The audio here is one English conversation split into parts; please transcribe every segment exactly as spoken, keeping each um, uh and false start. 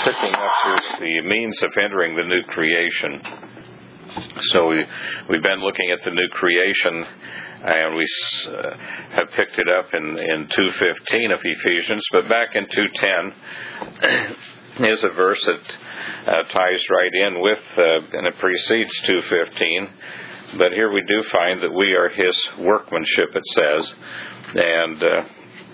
picking up here the means of entering the new creation. So we, we've been looking at the new creation, and we uh, have picked it up in, in two fifteen of Ephesians, but back in two ten is a verse that uh, ties right in with, uh, and it precedes two fifteen, but here we do find that we are His workmanship, it says, and uh,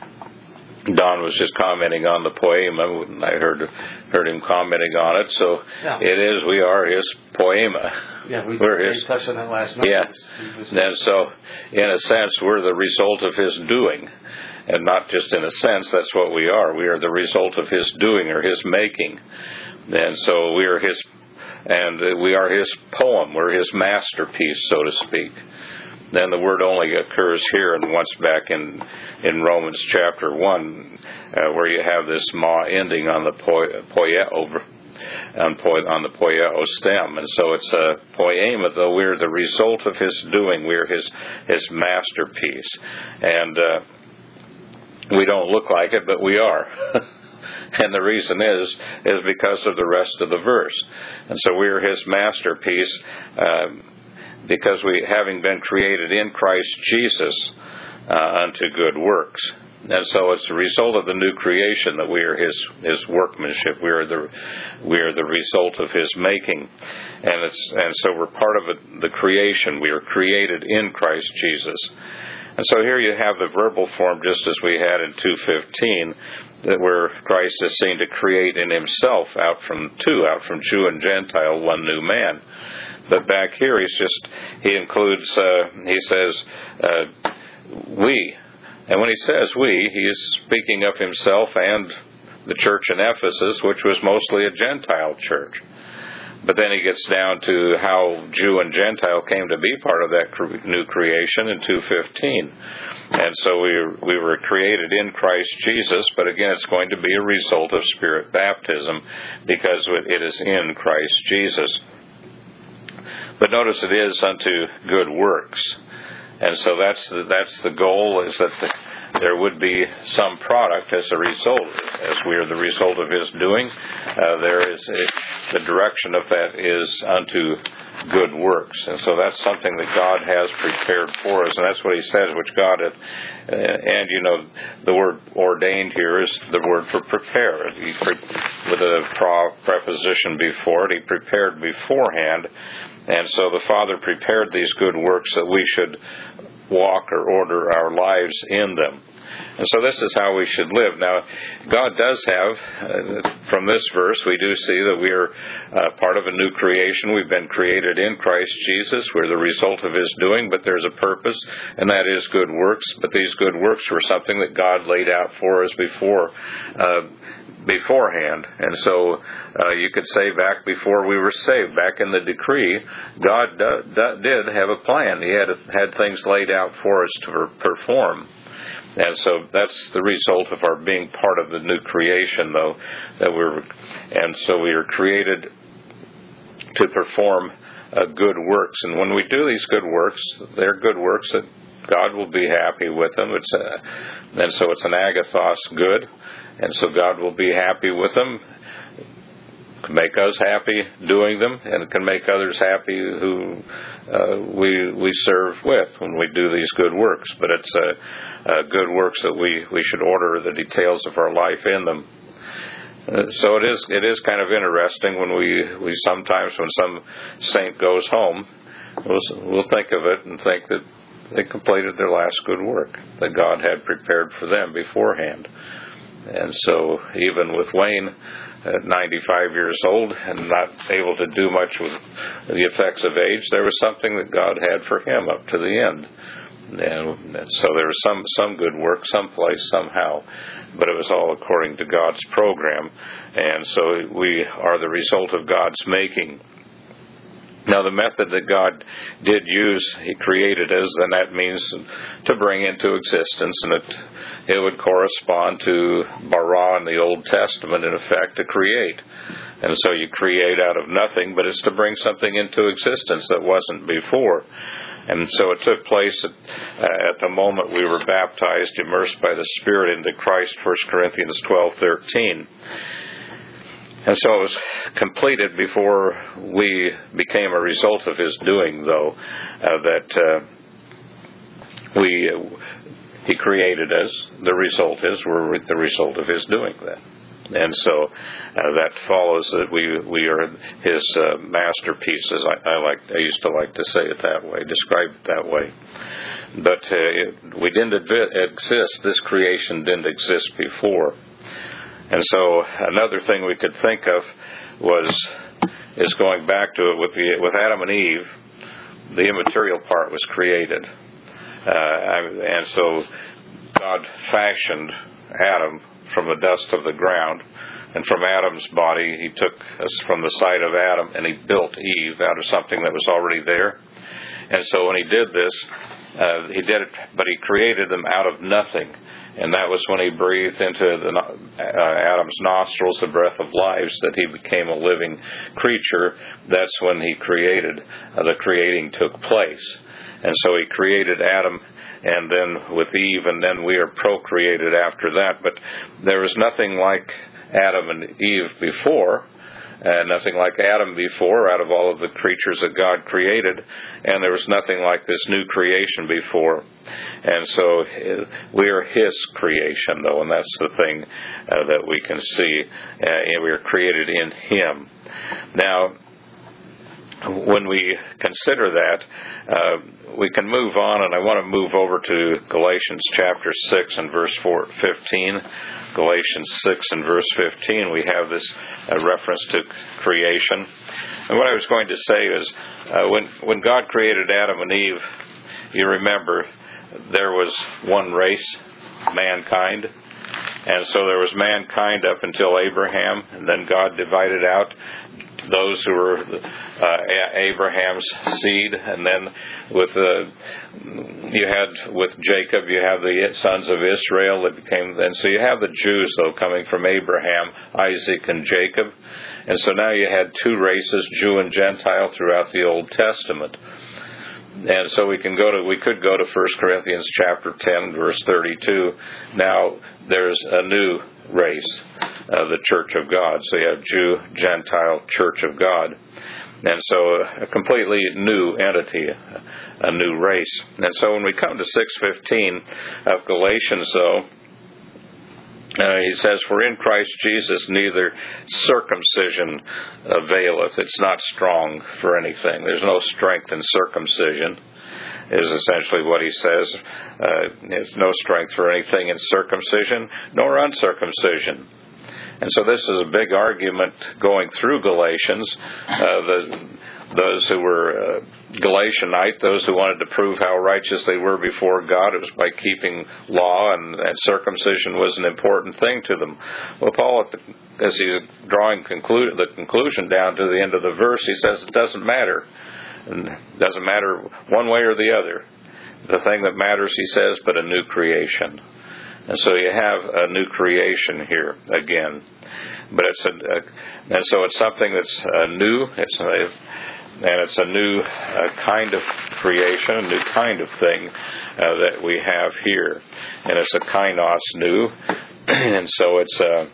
Don was just commenting on the poema. I heard heard him commenting on it. So yeah. It is, we are His poema. Yeah, we, we're his, touched on that last night. Yeah. And so, in a sense, we're the result of His doing. And not just in a sense, that's what we are. We are the result of His doing or His making. And so we are His, and we are His poem. We're His masterpiece, so to speak. Then the word only occurs here and once back in in Romans chapter one, uh, where you have this ma ending on the poieo, on, po, on the poieo stem, and so it's a poema. Though we're the result of His doing, we're His His masterpiece, and uh, we don't look like it, but we are. And the reason is is because of the rest of the verse, and so we're His masterpiece. Uh, Because we, having been created in Christ Jesus uh, unto good works, and so it's the result of the new creation that we are His His workmanship. We are the we are the result of His making, and it's and so we're part of it, the creation. We are created in Christ Jesus, and so here you have the verbal form, just as we had in two fifteen, that where Christ is seen to create in Himself out from two, out from Jew and Gentile, one new man. But back here, he's just, he includes, uh, he says, uh, we. And when he says we, he is speaking of himself and the church in Ephesus, which was mostly a Gentile church. But then he gets down to how Jew and Gentile came to be part of that new creation in two fifteen. And so we we were created in Christ Jesus, but again, it's going to be a result of Spirit baptism because it is in Christ Jesus. But notice it is unto good works. And so that's the, that's the goal, is that the, there would be some product as a result. As we are the result of His doing, uh, there is a, the direction of that is unto good works. And so that's something that God has prepared for us. And that's what He says, which God hath, uh, and you know, the word ordained here is the word for prepare. He pre, with a pro, preposition before it, He prepared beforehand. And so the Father prepared these good works that we should walk or order our lives in them. And so this is how we should live. Now, God does have, uh, from this verse, we do see that we are uh, part of a new creation. We've been created in Christ Jesus. We're the result of His doing, but there's a purpose, and that is good works. But these good works were something that God laid out for us before, uh, beforehand. And so uh, you could say back before we were saved, back in the decree, God do, do, did have a plan. He had had things laid out for us to perform. And so that's the result of our being part of the new creation, though, that we're, and so we are created to perform uh, good works. And when we do these good works, they're good works that God will be happy with them. It's a, and so it's an agathos good, and so God will be happy with them. Can make us happy doing them, and it can make others happy who uh, we we serve with when we do these good works. But it's uh, uh, good works that we, we should order the details of our life in them. Uh, so it is it is kind of interesting when we, we sometimes when some saint goes home, we'll, we'll think of it and think that they completed their last good work that God had prepared for them beforehand. And so even with Wayne at ninety-five years old and not able to do much with the effects of age, there was something that God had for him up to the end. And so there was some, some good work someplace, somehow, but it was all according to God's program. And so we are the result of God's making. Now, the method that God did use, He created us, and that means to bring into existence, and it, it would correspond to bara in the Old Testament, in effect, to create. And so you create out of nothing, but it's to bring something into existence that wasn't before. And so it took place at, uh, at the moment we were baptized, immersed by the Spirit into Christ, First Corinthians twelve thirteen. And so it was completed before we became a result of His doing, though, uh, that uh, we uh, He created us. The result is we're the result of His doing that. And so uh, that follows that we we are His uh, masterpieces. I, I like I used to like to say it that way, describe it that way. But uh, it, we didn't exist. This creation didn't exist before. And so another thing we could think of was is going back to it with the with Adam and Eve. The immaterial part was created, uh, and so God fashioned Adam from the dust of the ground, and from Adam's body He took us from the side of Adam, and He built Eve out of something that was already there. And so when He did this, uh, He did it, but He created them out of nothing. And that was when He breathed into the, uh, Adam's nostrils the breath of life, that he became a living creature. That's when He created. Uh, the creating took place. And so He created Adam, and then with Eve, and then we are procreated after that. But there was nothing like Adam and Eve before. Uh, nothing like Adam before, out of all of the creatures that God created, and there was nothing like this new creation before. And so uh, we are His creation, though, and that's the thing uh, that we can see. Uh, and we are created in Him. Now, when we consider that, uh, we can move on, and I want to move over to Galatians chapter six and verse fifteen. Galatians six and verse fifteen, we have this uh, reference to creation. And what I was going to say is, uh, when, when God created Adam and Eve, you remember, there was one race, mankind. And so there was mankind up until Abraham, and then God divided out those who were uh, Abraham's seed, and then with uh, you had with Jacob, you have the sons of Israel that became, and so you have the Jews though coming from Abraham, Isaac, and Jacob, and so now you had two races, Jew and Gentile, throughout the Old Testament. And so we can go to we could go to First Corinthians chapter ten, verse thirty-two. Now there's a new race, uh, the Church of God. So you have Jew, Gentile, Church of God. And so a completely new entity, a new race. And so when we come to six fifteen of Galatians, though, Uh, he says, for in Christ Jesus neither circumcision availeth. It's not strong for anything. There's no strength in circumcision, is essentially what he says. Uh, there's no strength for anything in circumcision, nor uncircumcision. And so this is a big argument going through Galatians. Uh, the, those who were uh, Galatianite, those who wanted to prove how righteous they were before God, it was by keeping law, and, and circumcision was an important thing to them. Well, Paul, at the, as he's drawing conclude, the conclusion down to the end of the verse, he says it doesn't matter. And it doesn't matter one way or the other. The thing that matters, he says, but a new creation. And so you have a new creation here again, but it's a, a and so it's something that's uh, new. It's a, and it's a new uh, kind of creation, a new kind of thing uh, that we have here, and it's a kainos new, and so it's a.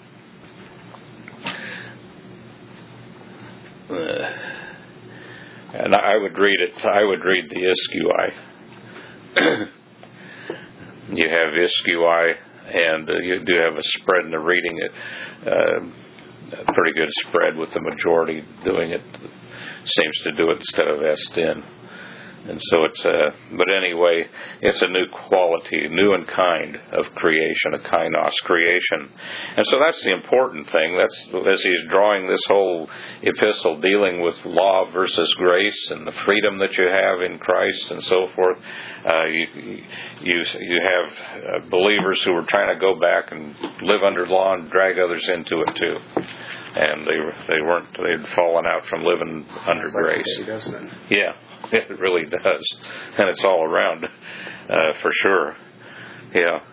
Uh, and I would read it. I would read the ischui. You have ischui, and uh, you do have a spread in the reading. It uh, a pretty good spread with the majority doing it. Seems to do it instead of estin. And so it's a, but anyway, it's a new quality, new and kind of creation, a kainos creation. And so that's the important thing. That's, as he's drawing this whole epistle dealing with law versus grace and the freedom that you have in Christ and so forth, uh, you, you, you have uh, believers who are trying to go back and live under law and drag others into it too. And they, they weren't, they'd fallen out from living under grace. Like today, doesn't it? Yeah. It really does, and it's all around, uh, for sure. Yeah,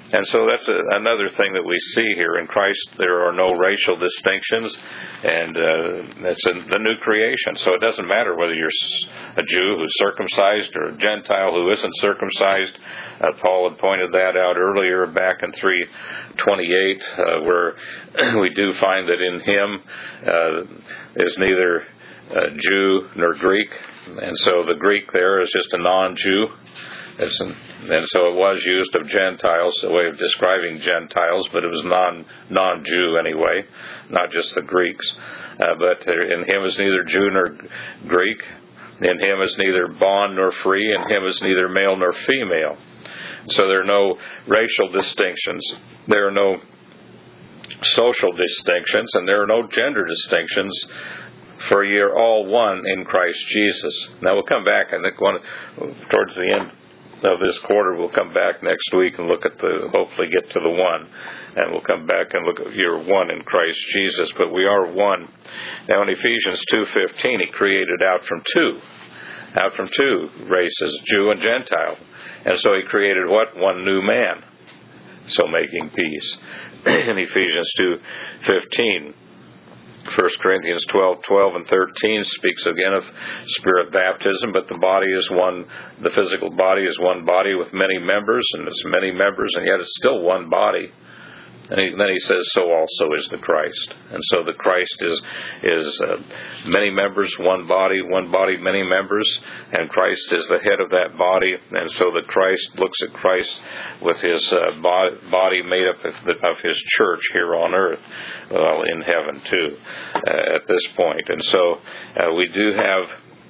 And so that's a, another thing that we see here. In Christ, there are no racial distinctions, and uh, that's a, the new creation. So it doesn't matter whether you're a Jew who's circumcised or a Gentile who isn't circumcised. Uh, Paul had pointed that out earlier back in three twenty-eight, uh, where we do find that in him uh, is neither uh, Jew nor Greek. And so the Greek there is just a non-Jew. An, and so it was used of Gentiles, a way of describing Gentiles, but it was non, non-Jew anyway, not just the Greeks. Uh, but in him is neither Jew nor Greek. In him is neither bond nor free. In him is neither male nor female. So there are no racial distinctions. There are no social distinctions, and there are no gender distinctions. For ye are all one in Christ Jesus. Now we'll come back, I think, one, towards the end of this quarter, we'll come back next week and look at the, hopefully get to the one, and we'll come back and look at you're one in Christ Jesus, but we are one. Now in Ephesians two fifteen, he created out from two, out from two races, Jew and Gentile, and so he created what? One new man, so making peace. In Ephesians two fifteen, First Corinthians twelve, twelve and thirteen speaks again of spirit baptism, but the body is one, the physical body is one body with many members, and it's many members, and yet it's still one body. And he, then he says, so also is the Christ. And so the Christ is is uh, many members, one body, one body, many members, and Christ is the head of that body. And so the Christ looks at Christ with his uh, body made up of, the, of his church here on earth, well, in heaven too, uh, at this point. And so uh, we do have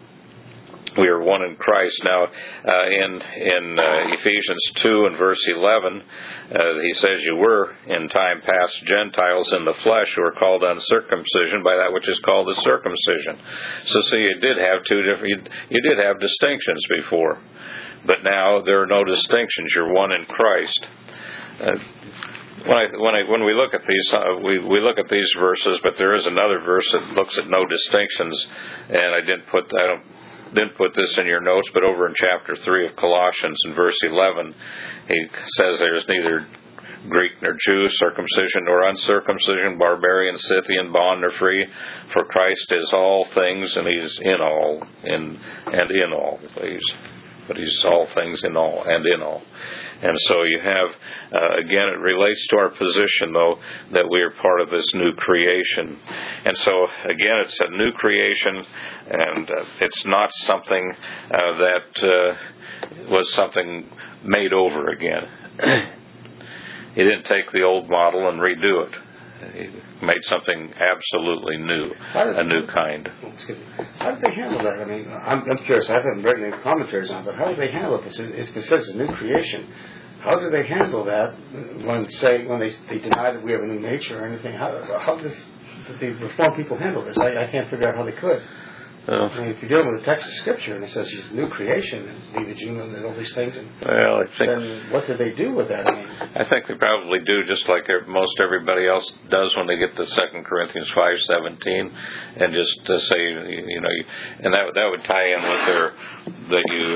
we are one in Christ. Now, uh, in in uh, Ephesians two and verse eleven, uh, he says, you were in time past Gentiles in the flesh who are called uncircumcision by that which is called the circumcision. So see, you did have two different, you, you did have distinctions before, but now there are no distinctions. You're one in Christ. Uh, When I, when I, when we look at these, uh, we we look at these verses, but there is another verse that looks at no distinctions, and I didn't put I don't. Didn't put this in your notes, but over in chapter three of Colossians in verse eleven, he says there is neither Greek nor Jew, circumcision nor uncircumcision, barbarian, Scythian, bond nor free, for Christ is all things, and he's in all, in and in all. He's, but he's all things in all and in all. And so you have, uh, again, it relates to our position, though, that we are part of this new creation. And so, again, it's a new creation, and uh, it's not something uh, that uh, was something made over again. He didn't take the old model and redo it. He made something absolutely new, a new kind. How did they handle that? I mean, I'm, I'm curious. I haven't read any commentaries on it, but how did they handle it? It's, it's, it says it's a new creation. How do they handle that when say when they they deny that we have a new nature or anything? How how does the Reformed people handle this? I, I can't figure out how they could. Uh, I mean, if you're dealing with the text of Scripture and it says he's a new creation and neither Jew and all these things, and well, I think, then what do they do with that? I mean, I think they probably do just like most everybody else does when they get to Second Corinthians five seventeen, and just to say, you know, and that that would tie in with their that you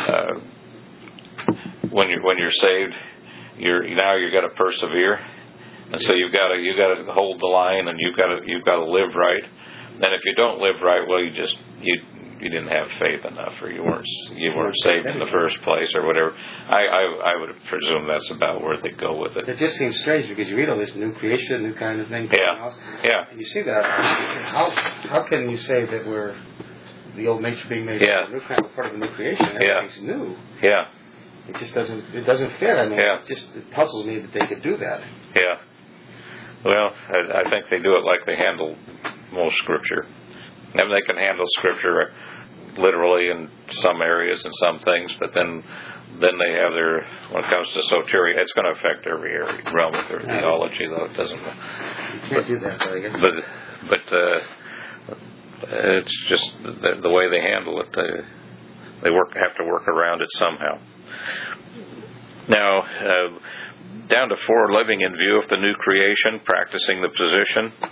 uh, when you when you're saved, you're now you've got to persevere, and so you've got to you got to hold the line, and you've got to you've got to live right. And if you don't live right, well, you just you you didn't have faith enough, or you weren't you weren't saved in the first place, or whatever. I, I I would presume that's about where they go with it. It just seems strange because you read all this new creation, new kind of thing. Yeah, yeah. And you see that. How how can you say that we're the old nature being made yeah. a new kind of part of the new creation? Everything's yeah. new. Yeah. It just doesn't it doesn't fit. I mean, yeah. it just it puzzles me that they could do that. Yeah. Well, I, I think they do it like they handle most Scripture. I mean, they can handle Scripture literally in some areas and some things, but then then they have their, when it comes to soteria, it's going to affect every area, realm of their theology, though it doesn't. You can't but, do that, though, I guess. But, but uh, it's just the, the way they handle it. They, they work have to work around it somehow. Now, uh, down to four, living in view of the new creation, practicing the position.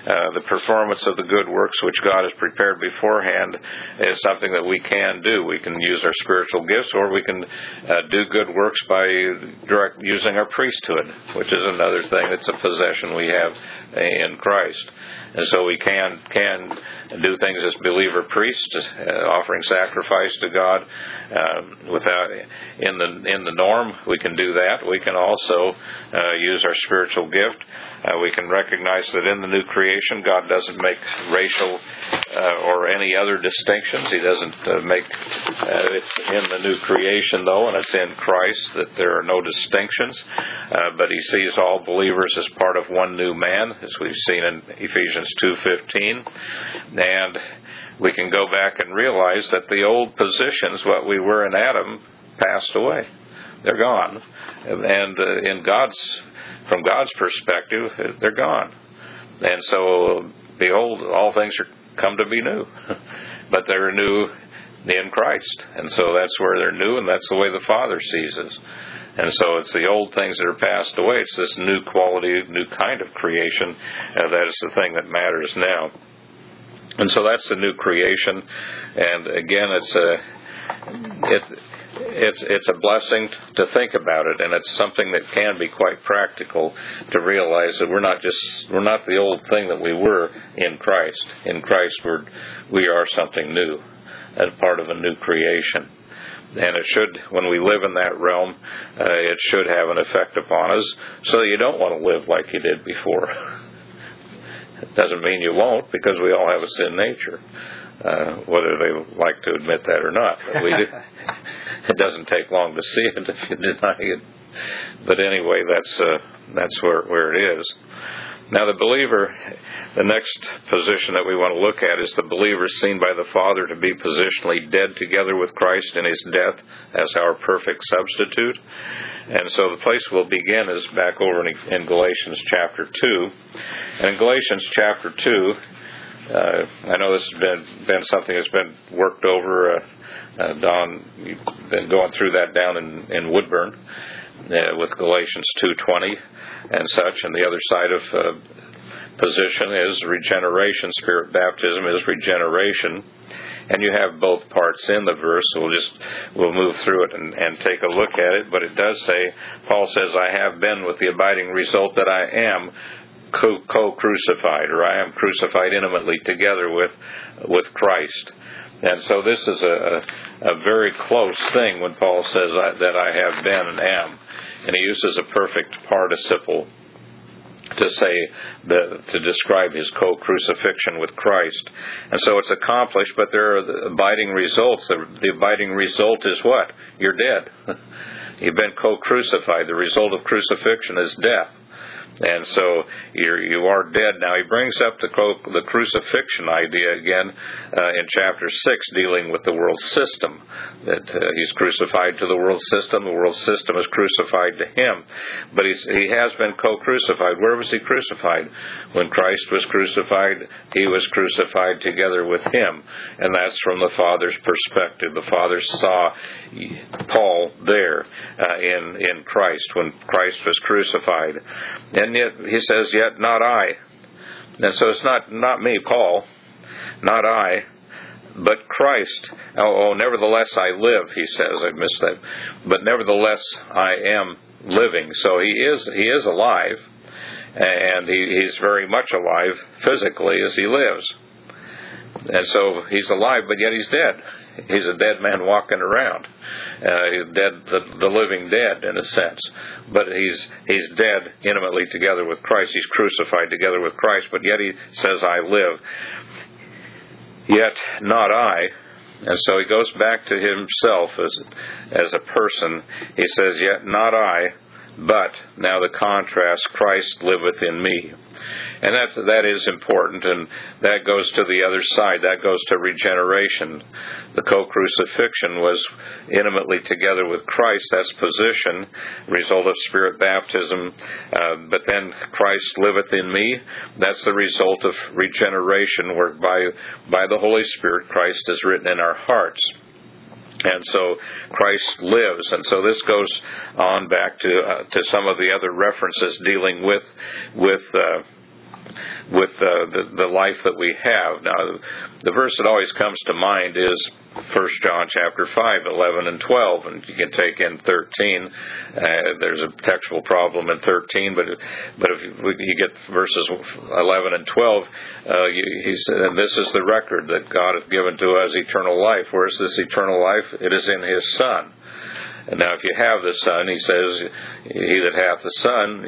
Uh, the performance of the good works which God has prepared beforehand is something that we can do. We can use our spiritual gifts, or we can uh, do good works by direct using our priesthood, which is another thing. It's a possession we have in Christ. And so we can can do things as believer priests, uh, offering sacrifice to God uh, without in the in the norm. We can do that. We can also uh, use our spiritual gift. Uh, we can recognize that in the new creation, God doesn't make racial uh, or any other distinctions. He doesn't uh, make, uh, it's in the new creation, though, and it's in Christ that there are no distinctions. Uh, but He sees all believers as part of one new man, as we've seen in Ephesians two fifteen. And we can go back and realize that the old positions, what we were in Adam, passed away. They're gone. And uh, in God's From God's perspective, they're gone. And so, behold, all things are come to be new. But they're new in Christ. And so that's where they're new, and that's the way the Father sees us. And so it's the old things that are passed away. It's this new quality, new kind of creation. Uh, that is the thing that matters now. And so that's the new creation. And again, it's a... It's, It's it's a blessing to think about it, and it's something that can be quite practical to realize that we're not just we're not the old thing that we were in Christ. In Christ, we're we are something new, as part of a new creation, and it should, when we live in that realm, uh, it should have an effect upon us, so that you don't want to live like you did before. It doesn't mean you won't, because we all have a sin nature. Uh, whether they like to admit that or not. But we do. It doesn't take long to see it if you deny it. But anyway, that's uh, that's where, where it is. Now the believer, the next position that we want to look at is the believer seen by the Father to be positionally dead together with Christ in His death as our perfect substitute. And so the place we'll begin is back over in, in Galatians chapter two. And in Galatians chapter two, Uh, I know this has been been something that's been worked over. Uh, uh, Don, you've been going through that down in, in Woodburn uh, with Galatians two twenty and such. And the other side of uh, position is regeneration. Spirit baptism is regeneration. And you have both parts in the verse. So we'll just we'll move through it and, and take a look at it. But it does say, Paul says, I have been with the abiding result that I am co-crucified, or I am crucified intimately together with with Christ. And so this is a, a very close thing when Paul says I, that I have been and am. And he uses a perfect participle to say, the, to describe his co-crucifixion with Christ. And so it's accomplished, but there are the abiding results. The, the abiding result is what? You're dead. You've been co-crucified. The result of crucifixion is death. And so you're, you are dead. Now he brings up the, the crucifixion idea again uh, in chapter six, dealing with the world system. That uh, he's crucified to the world system. The world system is crucified to him. But he's, he has been co-crucified. Where was he crucified? When Christ was crucified, he was crucified together with him. And that's from the Father's perspective. The Father saw Paul there uh, in, in Christ when Christ was crucified. And And yet, he says, yet not I. And so it's not, not me, Paul, not I, but Christ. Oh, oh, nevertheless I live, he says. I missed that. But nevertheless I am living. So he is he is alive, and he, he's very much alive physically as he lives. And so he's alive, but yet he's dead. He's a dead man walking around, uh, dead, the, the living dead in a sense. But he's he's dead intimately together with Christ. He's crucified together with Christ. But yet he says, "I live." Yet not I. And so he goes back to himself as as a person. He says, "Yet not I, but," now the contrast, "Christ liveth in me." And that's, that is important, and that goes to the other side. That goes to regeneration. The co-crucifixion was intimately together with Christ. That's position, result of Spirit baptism. Uh, but then Christ liveth in me. That's the result of regeneration, where by, by the Holy Spirit Christ is written in our hearts. And so Christ lives. And so this goes on back to uh, to some of the other references dealing with with uh, with uh, the, the life that we have. Now, the verse that always comes to mind is First John chapter five, eleven and twelve, and you can take in thirteen. Uh, there's a textual problem in thirteen, but but if you get verses eleven and twelve, uh, you, he said, and this is the record that God hath given to us, eternal life. Where is this eternal life? It is in His Son. And now if you have the Son, he says, he that hath the Son,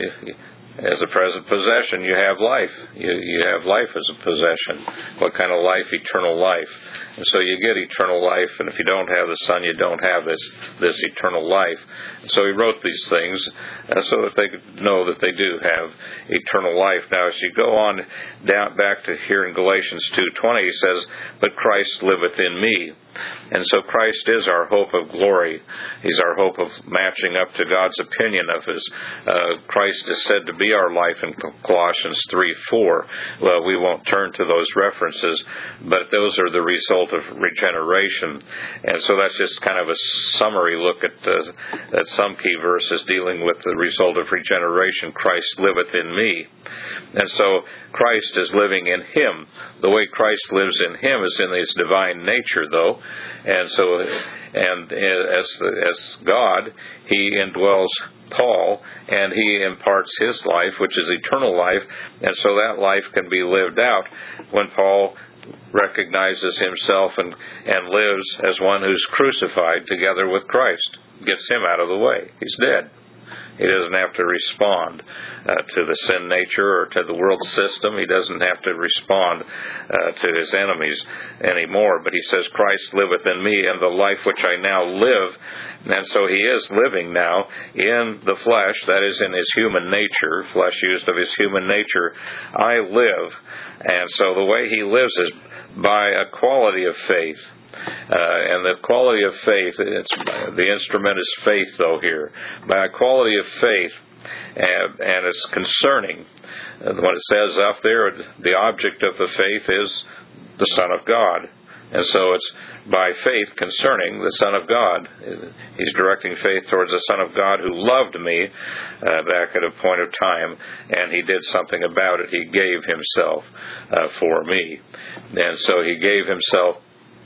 as a present possession, you have life. You, you have life as a possession. What kind of life? Eternal life. And so you get eternal life, and if you don't have the Son, you don't have this this eternal life. And so he wrote these things uh, so that they could know that they do have eternal life. Now, as you go on down back to here in Galatians two twenty, he says, "But Christ liveth in me." And so Christ is our hope of glory. He's our hope of matching up to God's opinion of His. Uh, Christ is said to be our life in Colossians three four. Well, we won't turn to those references, but those are the result of regeneration. And so that's just kind of a summary look at, uh, at some key verses dealing with the result of regeneration. Christ liveth in me. And so Christ is living in Him. The way Christ lives in Him is in His divine nature, though. And so, and as as God, He indwells Paul, and he imparts his life, which is eternal life, and so that life can be lived out when Paul recognizes himself and, and lives as one who's crucified together with Christ. Gets him out of the way. He's dead. He doesn't have to respond uh, to the sin nature or to the world system. He doesn't have to respond uh, to his enemies anymore. But he says, Christ liveth in me, and the life which I now live. And so he is living now in the flesh, that is in his human nature, flesh used of his human nature. I live. And so the way he lives is by a quality of faith. Uh, and the quality of faith, it's, the instrument is faith, though, here. By a quality of faith, and, and it's concerning. Uh, what it says up there, the object of the faith is the Son of God. And so it's by faith concerning the Son of God. He's directing faith towards the Son of God who loved me uh, back at a point of time, and He did something about it. He gave Himself uh, for me. And so He gave Himself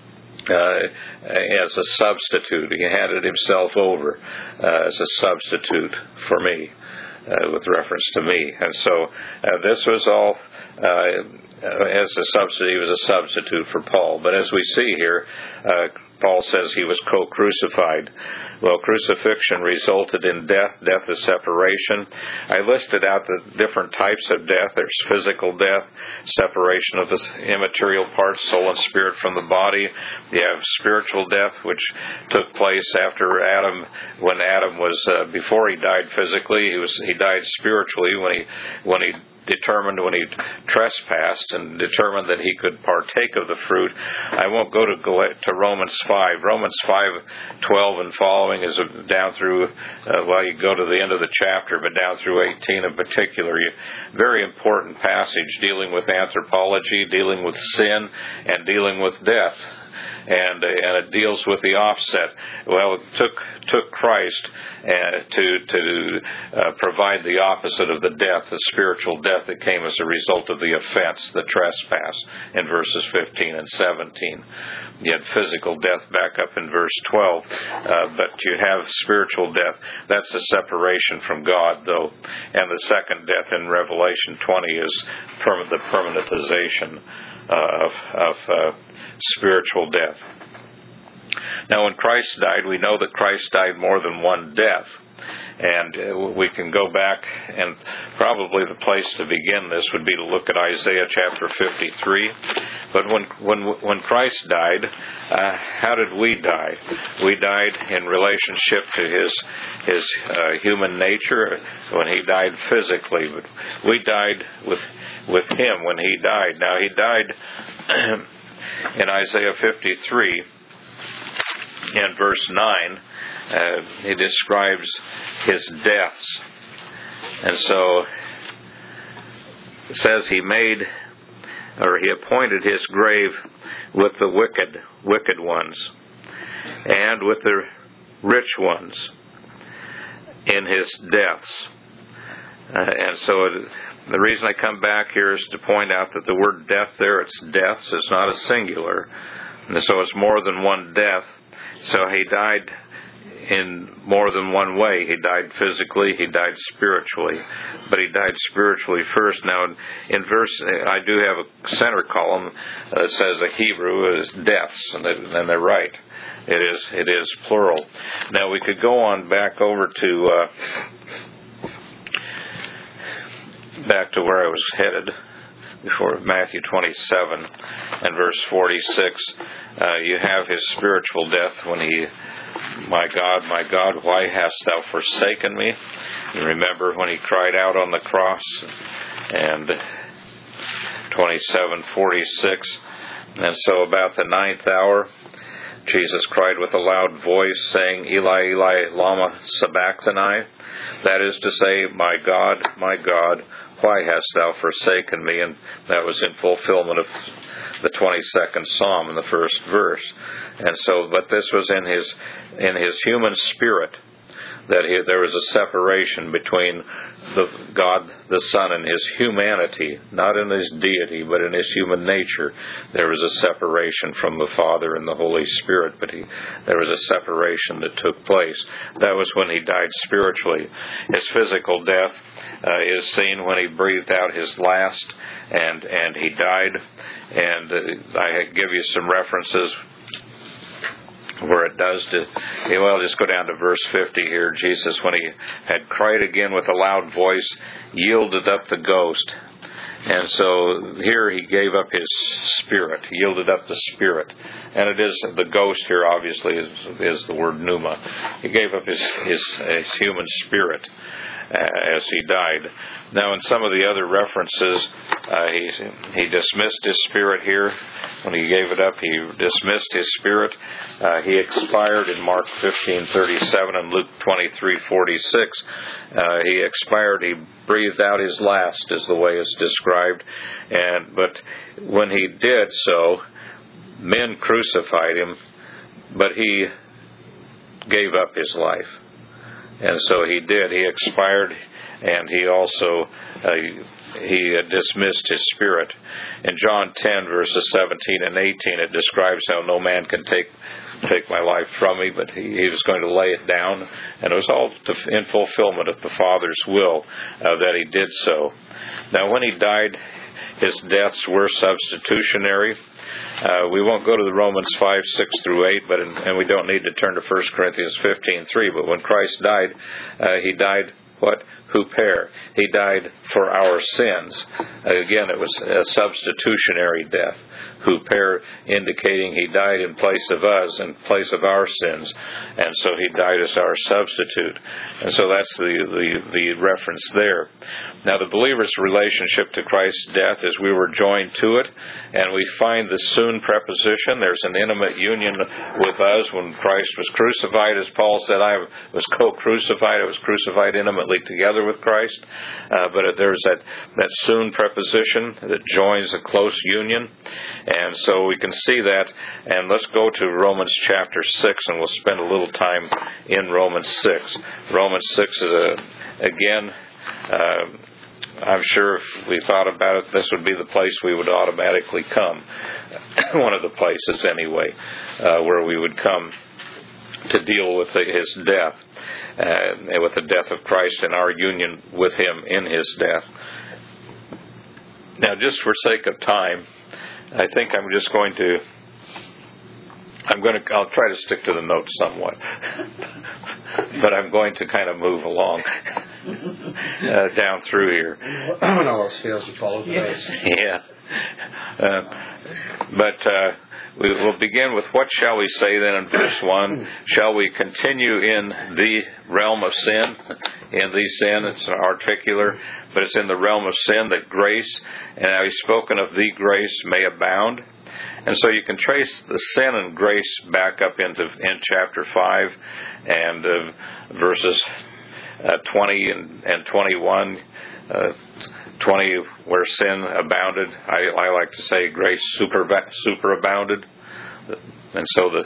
Uh, as a substitute. He handed himself over uh, as a substitute for me, uh, with reference to me. And so uh, this was all uh, as a substitute. He was a substitute for Paul. But as we see here, uh, Paul says he was co-crucified. Well, crucifixion resulted in death. Death is separation. I listed out the different types of death. There's physical death, separation of the immaterial parts, soul and spirit, from the body. You have spiritual death, which took place after Adam, when Adam was, uh, before he died physically, he was he died spiritually when he when he determined when he trespassed and determined that he could partake of the fruit. I won't go to to Romans five. Romans five twelve and following is down through, uh, well, you go to the end of the chapter, but down through eighteen in particular. Very important passage dealing with anthropology, dealing with sin, and dealing with death. And, and it deals with the offset. Well, it took took Christ uh, to to uh, provide the opposite of the death, the spiritual death that came as a result of the offense, the trespass, in verses fifteen and seventeen. You had physical death back up in verse twelve, uh, but you have spiritual death. That's the separation from God, though. And the second death in Revelation twenty is perma- the permanentization Uh, of, of uh, spiritual death. Now, when Christ died, we know that Christ died more than one death. And uh, we can go back, and probably the place to begin this would be to look at Isaiah chapter fifty-three. But when when when Christ died, uh, how did we die? We died in relationship to his his uh, human nature when he died physically. But we died with with him when he died. Now, he died in Isaiah fifty-three in verse nine. Uh, he describes his deaths. And so it says he made, or he appointed his grave with the wicked, wicked ones, and with the rich ones in his deaths. Uh, and so it, the reason I come back here is to point out that the word death there, it's deaths, it's not a singular. And so it's more than one death. So he died in more than one way. He died physically, he died spiritually. But he died spiritually first. Now, in verse, I do have a center column that says the Hebrew is deaths, and, they, and they're right. It is, it is plural. Now, we could go on back over to, uh, back to where I was headed before, Matthew twenty-seven and verse forty-six. Uh, you have his spiritual death when he, my God, my God, why hast thou forsaken me? You remember when he cried out on the cross, and twenty-seven forty-six. And so about the ninth hour, Jesus cried with a loud voice, saying, Eli, Eli, lama sabachthani? That is to say, my God, my God, why hast thou forsaken me? And that was in fulfillment of the twenty-second Psalm in the first verse. And so, but this was in his in his human spirit, that he, there was a separation between the God the Son and his humanity, not in his deity, but in his human nature. There was a separation from the Father and the Holy Spirit, but he, there was a separation that took place. That was when he died spiritually. His physical death uh, is seen when he breathed out his last, and, and he died. And uh, I give you some references where it does to, well, just go down to verse fifty here. Jesus, when he had cried again with a loud voice, yielded up the ghost. And so here he gave up his spirit, yielded up the spirit. And it is, the ghost here obviously is, is the word pneuma. He gave up his, his, his human spirit uh, as he died. Now, in some of the other references, uh, he, he dismissed his spirit here. When he gave it up, he dismissed his spirit. Uh, he expired in Mark fifteen thirty-seven and Luke twenty-three forty-six. Uh, he expired. He breathed out his last, is the way it's described. And but when he did so, men crucified him, but he gave up his life. And so he did. He expired, and he also uh, he dismissed his spirit. In John ten, verses seventeen and eighteen, it describes how no man can take take my life from me, but he, he was going to lay it down. And it was all to, in fulfillment of the Father's will uh, that he did so. Now, when he died, his deaths were substitutionary. Uh, we won't go to the Romans five, six through eight, but in, and we don't need to turn to First Corinthians fifteen, three. But when Christ died, uh, he died what? Huper. He died for our sins. Uh, again, it was a substitutionary death. Huper, indicating he died in place of us, in place of our sins, and so he died as our substitute. And so that's the, the, the reference there. Now, the believer's relationship to Christ's death is we were joined to it, and we find the soon preposition. There's an intimate union with us when Christ was crucified. As Paul said, I was co-crucified. I was crucified intimately together with Christ. Uh, but there's that, that soon preposition that joins a close union. And so we can see that. And let's go to Romans chapter six, and we'll spend a little time in Romans six. Romans six is, a, again, uh, I'm sure if we thought about it, this would be the place we would automatically come. One of the places, anyway, uh, where we would come to deal with his death, uh, with the death of Christ and our union with him in his death. Now, just for sake of time, I think I'm just going to, I'm going to, I'll try to stick to the notes somewhat, but I'm going to kind of move along uh, down through here. When all else fails, you follow the yes. Yeah. Uh, but uh, we will begin with what shall we say then in verse one? Shall we continue in the realm of sin? In the sin, it's an articular, but it's in the realm of sin that grace, and now he's spoken of the grace, may abound. And so you can trace the sin and grace back up into in chapter five and uh, verses uh, twenty and, and twenty-one. Uh, twenty, where sin abounded. I, I like to say grace super superabounded. And so the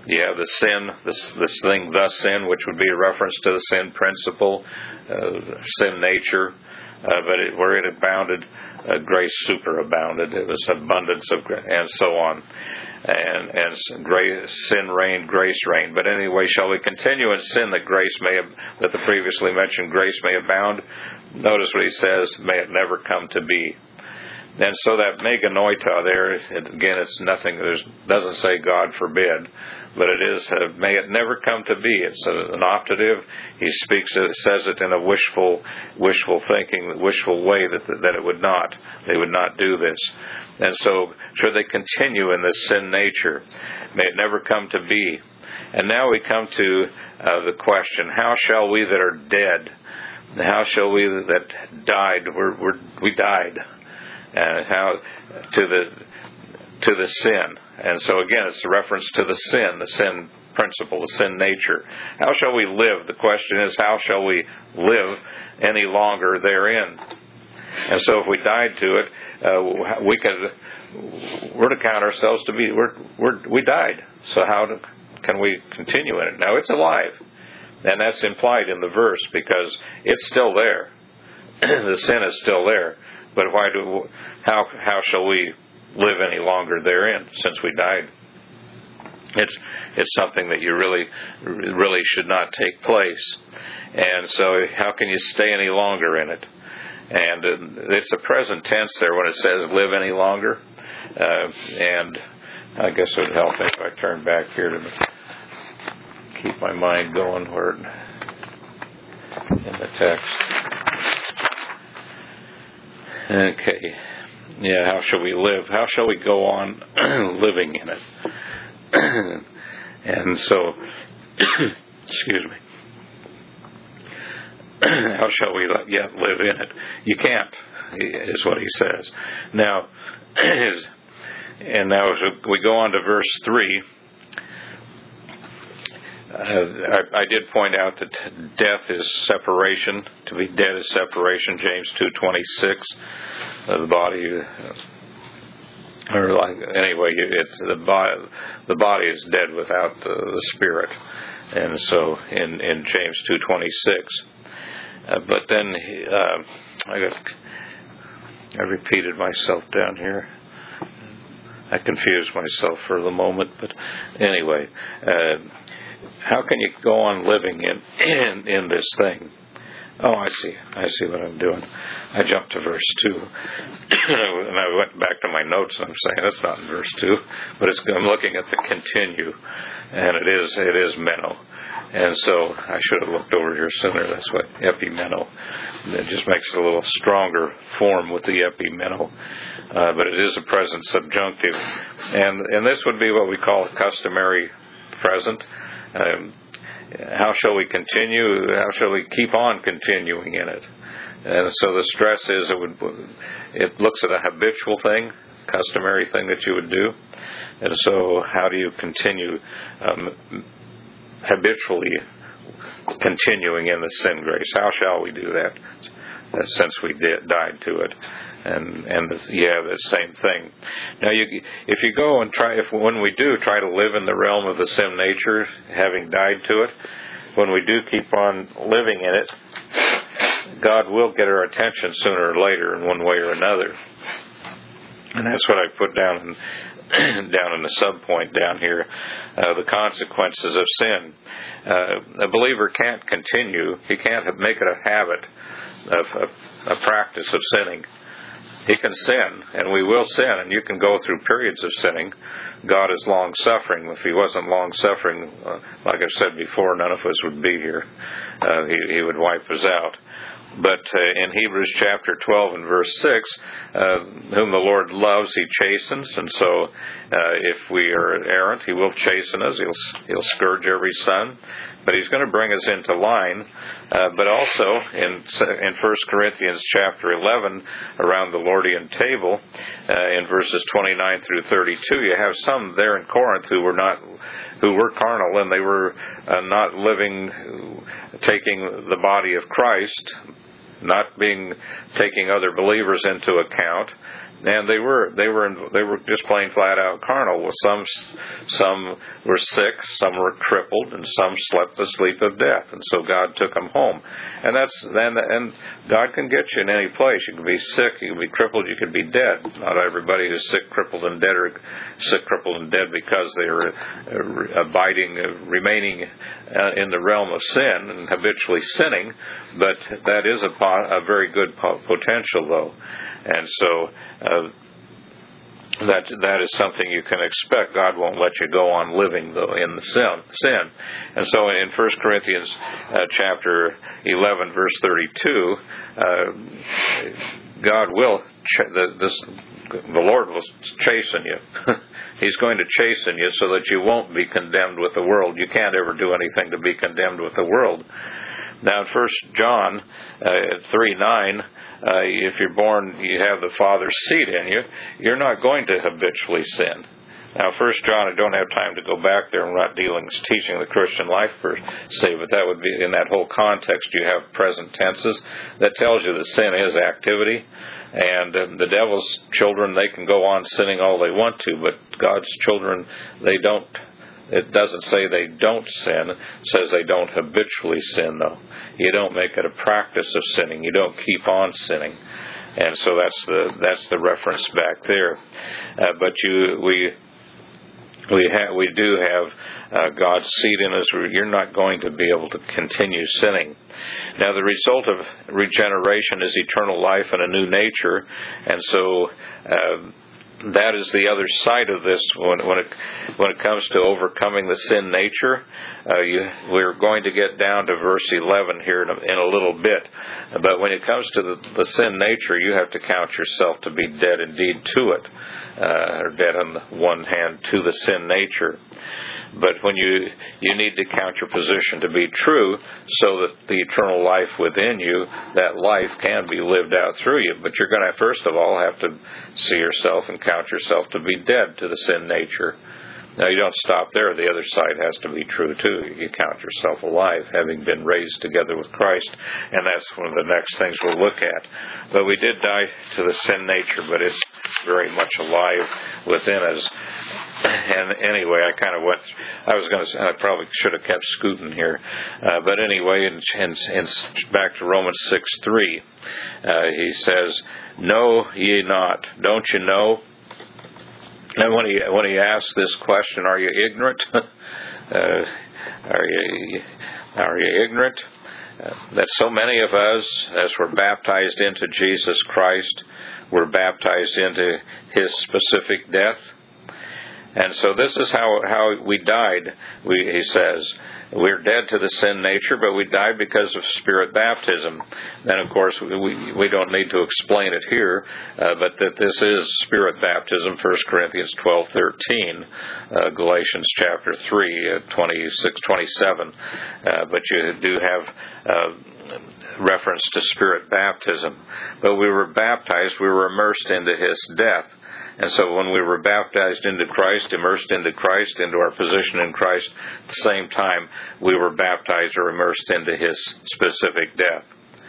you have the sin, this this thing, the sin, which would be a reference to the sin principle, uh, sin nature. Uh, but it, where it abounded, uh, grace superabounded. It was abundance of, and so on. And and grace, sin reigned, grace reigned. But anyway, shall we continue in sin that grace may, that the previously mentioned grace may abound? Notice what he says: may it never come to be. And so that meganoita there, it, again, it's nothing. It doesn't say God forbid, but it is. Uh, may it never come to be. It's a, an optative. He speaks. It says it in a wishful, wishful thinking, wishful way that that it would not. They would not do this. And so, should they continue in this sin nature? May it never come to be. And now we come to uh, the question: how shall we that are dead? How shall we that died? We're, we're, we died. And how to the to the sin, and so again, it's a reference to the sin, the sin principle, the sin nature. How shall we live? The question is, how shall we live any longer therein? And so, if we died to it, uh, we could we're to count ourselves to be we're, we're we died. So how do, can we continue in it? Now it's alive, and that's implied in the verse because it's still there. The sin is still there. But why do? How how shall we live any longer therein? Since we died, it's it's something that you really really should not take place. And so, how can you stay any longer in it? And it's a present tense there when it says "live any longer." Uh, and I guess it would help if I turn back here to keep my mind going where in the text. Okay. Yeah, how shall we live? How shall we go on living in it? And so, excuse me. How shall we yet live in it? You can't, is what he says. Now, and now as we go on to verse three, Uh, I, I did point out that death is separation. To be dead is separation. James two twenty six. Uh, the body, uh, or like anyway, it's the body. The body is dead without the, the spirit, and so in, in James two twenty six. Uh, but then uh, I got I repeated myself down here. I confused myself for the moment, but anyway. Uh, How can you go on living in, in in this thing? Oh, I see. I see what I'm doing. I jumped to verse two, and I went back to my notes, and I'm saying that's not in verse two, but it's, I'm looking at the continue, and it is it is meno, and so I should have looked over here sooner. That's what epimeno. It just makes it a little stronger form with the epimeno, uh, but it is a present subjunctive, and and this would be what we call a customary present. Um, how shall we continue? How shall we keep on continuing in it? And so the stress is it would it looks at a habitual thing, customary thing that you would do. And so how do you continue um, habitually continuing in the sin grace? How shall we do that? Uh, since we did, died to it, and and the, yeah, the same thing. Now, you, if you go and try, if when we do try to live in the realm of the sin nature, having died to it, when we do keep on living in it, God will get our attention sooner or later in one way or another. And that's what I put down in, down in the sub point down here, uh, the consequences of sin. Uh, a believer can't continue; he can't make it a habit. Of a, a practice of sinning. He can sin, and we will sin, and you can go through periods of sinning. God is long-suffering. If He wasn't long-suffering, uh, like I've said before, none of us would be here. Uh, he, he would wipe us out. But uh, in Hebrews chapter twelve and verse six, uh, whom the Lord loves, He chastens. And so uh, if we are errant, He will chasten us. He'll, he'll scourge every son. But He's going to bring us into line. Uh, but also in in First Corinthians chapter eleven, around the Lordian table, uh, in verses twenty-nine through thirty-two, you have some there in Corinth who were not, who were carnal, and they were uh, not living, taking the body of Christ, not being taking other believers into account, and they were they were they were just plain flat out carnal. Well, some some were sick, some were crippled, and some slept the sleep of death. And so God took them home. And that's then and God can get you in any place. You can be sick, you can be crippled, you can be dead. Not everybody who's sick, crippled, and dead are sick, crippled, and dead because they are abiding, remaining in the realm of sin and habitually sinning. But that is a, a very good potential, though. And so uh, that that is something you can expect. God won't let you go on living, though, in the sin. sin. And so in First Corinthians uh, chapter eleven, verse thirty-two, uh, God will, ch- the, this, the Lord will chasten you. He's going to chasten you so that you won't be condemned with the world. You can't ever do anything to be condemned with the world. Now in First John uh, three nine, uh, if you're born, you have the Father's seed in you, you're not going to habitually sin. Now, First John, I don't have time to go back there. I'm not dealing, teaching the Christian life per se, but that would be in that whole context. You have present tenses that tells you that sin is activity, and uh, the devil's children, they can go on sinning all they want to, but God's children, they don't. It doesn't say they don't sin. It says they don't habitually sin, though. You don't make it a practice of sinning. You don't keep on sinning. And so that's the that's the reference back there. Uh, but you we we have we do have uh, God's seed in us. You're not going to be able to continue sinning. Now, the result of regeneration is eternal life and a new nature, and so. Uh, That is the other side of this when, when it when it comes to overcoming the sin nature. Uh, you, we're going to get down to verse eleven here in a, in a little bit. But when it comes to the, the sin nature, you have to count yourself to be dead indeed to it, uh, or dead on the one hand to the sin nature. But when you you need to count your position to be true so that the eternal life within you, that life can be lived out through you. But you're going to, first of all, have to see yourself and count yourself to be dead to the sin nature. Now, you don't stop there. The other side has to be true, too. You count yourself alive, having been raised together with Christ. And that's one of the next things we'll look at. But we did die to the sin nature, but it's very much alive within us. And anyway, I kind of went, I was going to say, I probably should have kept scooting here. Uh, but anyway, in, in, in, back to Romans six three, uh, he says, "Know ye not, don't you know?" And when he when he asks this question, are you ignorant? uh, are you are you ignorant uh, that so many of us, as we're baptized into Jesus Christ, were baptized into His specific death? And so this is how how we died. We, he says, we're dead to the sin nature, but we died because of Spirit baptism. And of course, we we don't need to explain it here, uh, but that this is Spirit baptism. First Corinthians twelve thirteen, uh, Galatians chapter three, uh, twenty-six twenty-seven. Uh, but you do have uh, reference to Spirit baptism. But we were baptized; we were immersed into His death. And so when we were baptized into Christ, immersed into Christ, into our position in Christ, at the same time, we were baptized or immersed into His specific death.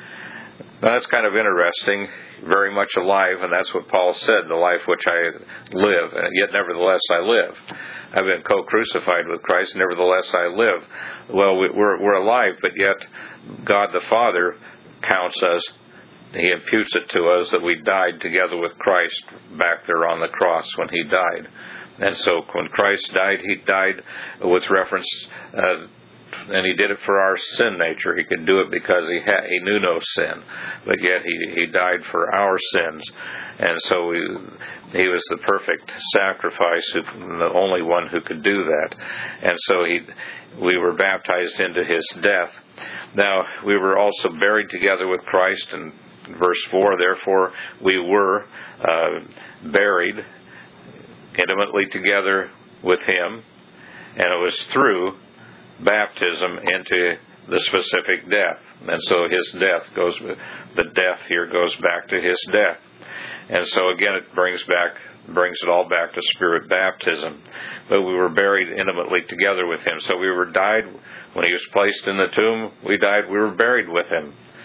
Now, that's kind of interesting, very much alive, and that's what Paul said, the life which I live, and yet nevertheless I live. I've been co-crucified with Christ, nevertheless I live. Well, we're, we're alive, but yet God the Father counts us. He imputes it to us that we died together with Christ back there on the cross when He died. And so when Christ died, He died with reference, uh, and He did it for our sin nature. He could do it because He had, He knew no sin, but yet He, he died for our sins. And so we, He was the perfect sacrifice, who, the only one who could do that. And so He, we were baptized into His death. Now, we were also buried together with Christ, and verse four, therefore we were uh, buried intimately together with Him, and it was through baptism into the specific death. And so His death goes, the death here goes back to His death. And so again it brings back, brings it all back to Spirit baptism. But we were buried intimately together with Him. So we were died when He was placed in the tomb. We died, we were buried with Him.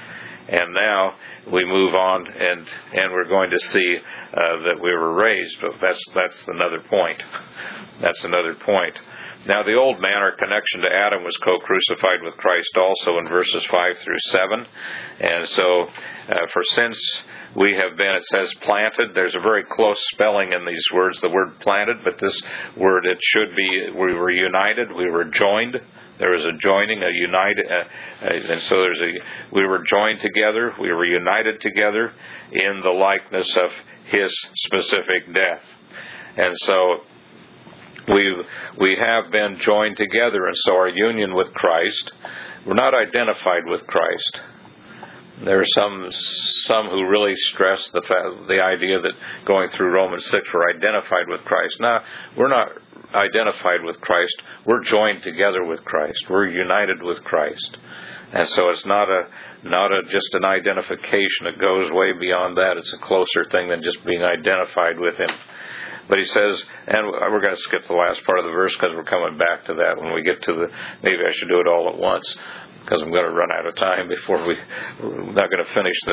and now we move on, and and we're going to see uh, that we were raised. But that's that's another point. That's another point. Now, the old man, our connection to Adam, was co-crucified with Christ also in verses five through seven. And so, uh, for since we have been, it says planted. There's a very close spelling in these words, the word planted, but this word, it should be, we were united, we were joined. There was a joining, a united, uh, and so there's a, we were joined together, we were united together in the likeness of His specific death. And so, We we have been joined together, and so our union with Christ, we're not identified with Christ. There are some some who really stress the fact, the idea that going through Romans six we're identified with Christ. No, we're not identified with Christ. We're joined together with Christ. We're united with Christ, and so it's not a not a just an identification. It goes way beyond that. It's a closer thing than just being identified with Him. But he says, and we're going to skip the last part of the verse because we're coming back to that when we get to the, maybe I should do it all at once because I'm going to run out of time before we, we're not going to finish the,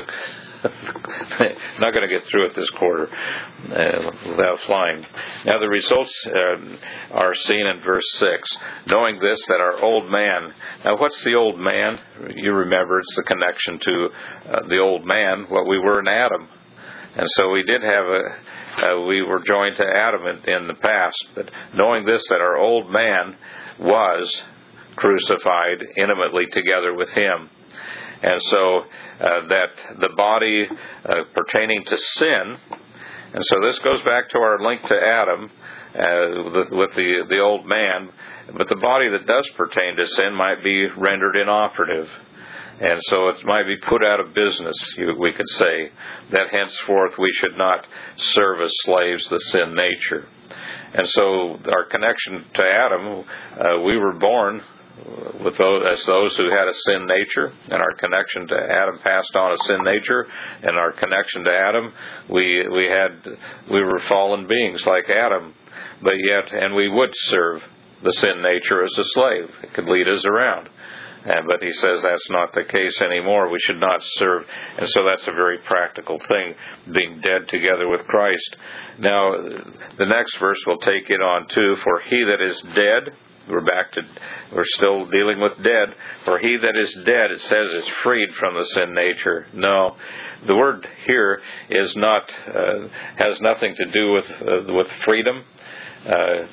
not going to get through it this quarter uh, without flying. Now the results uh, are seen in verse six. Knowing this, that our old man, now what's the old man? You remember it's the connection to uh, the old man, what we were in Adam. And so we did have a, uh, we were joined to Adam in, in the past. But knowing this, that our old man was crucified intimately together with Him. And so uh, that the body uh, pertaining to sin, and so this goes back to our link to Adam uh, with, with the, the old man, but the body that does pertain to sin might be rendered inoperative. And so it might be put out of business, we could say, that henceforth we should not serve as slaves the sin nature. And so our connection to Adam, uh, we were born with those, as those who had a sin nature, and our connection to Adam passed on a sin nature, and our connection to Adam, we we had we were fallen beings like Adam, but yet, and we would serve the sin nature as a slave. It could lead us around. And, but he says that's not the case anymore. We should not serve. And so that's a very practical thing, being dead together with Christ. Now, the next verse will take it on too. For he that is dead, we're back to, we're still dealing with dead. For he that is dead, it says, is freed from the sin nature. No, the word here is not, uh, has nothing to do with, uh, with freedom. Uh,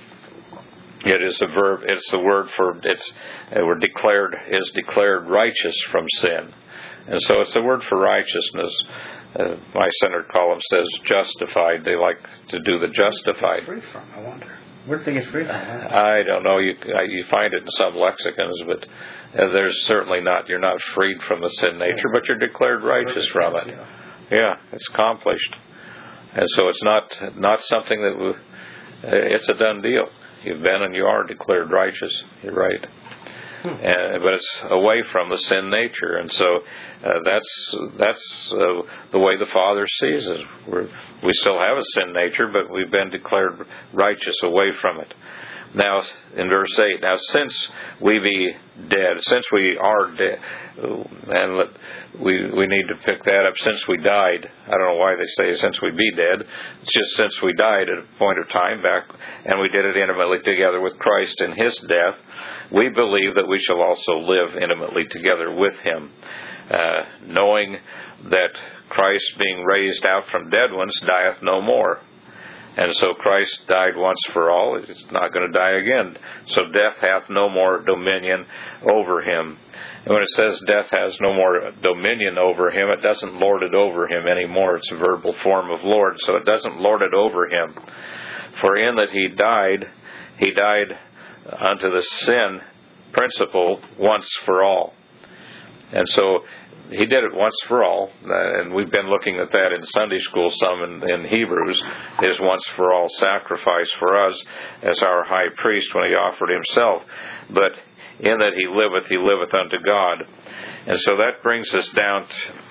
It is a verb. It's the word for it's. Uh, we're declared is declared righteous from sin, and so it's the word for righteousness. Uh, my centered column says justified. They like to do the justified. Free from? I wonder. Where do they get free from? I don't know. You you find it in some lexicons, but uh, there's certainly not. You're not freed from the sin nature, but you're declared righteous from it. Yeah, it's accomplished, and so it's not not something that we, uh, it's a done deal. You've been and you are declared righteous. You're right. Hmm. And, but it's away from the sin nature. And so uh, that's that's uh, the way the Father sees us. We're, we still have a sin nature, but we've been declared righteous away from it. Now, in verse eight, now since we be dead, since we are dead, and let, we we need to pick that up, since we died, I don't know why they say since we be dead, it's just since we died at a point of time back, and we did it intimately together with Christ in His death, we believe that we shall also live intimately together with Him, uh, knowing that Christ being raised out from dead ones dieth no more. And so Christ died once for all. He's not going to die again. So death hath no more dominion over Him. And when it says death has no more dominion over Him, it doesn't lord it over Him anymore. It's a verbal form of lord. So it doesn't lord it over Him. For in that He died, He died unto the sin principle once for all. And so He did it once for all, and we've been looking at that in Sunday school some in, in Hebrews, His once for all sacrifice for us as our high priest when He offered Himself. But in that He liveth, He liveth unto God. And so that brings us down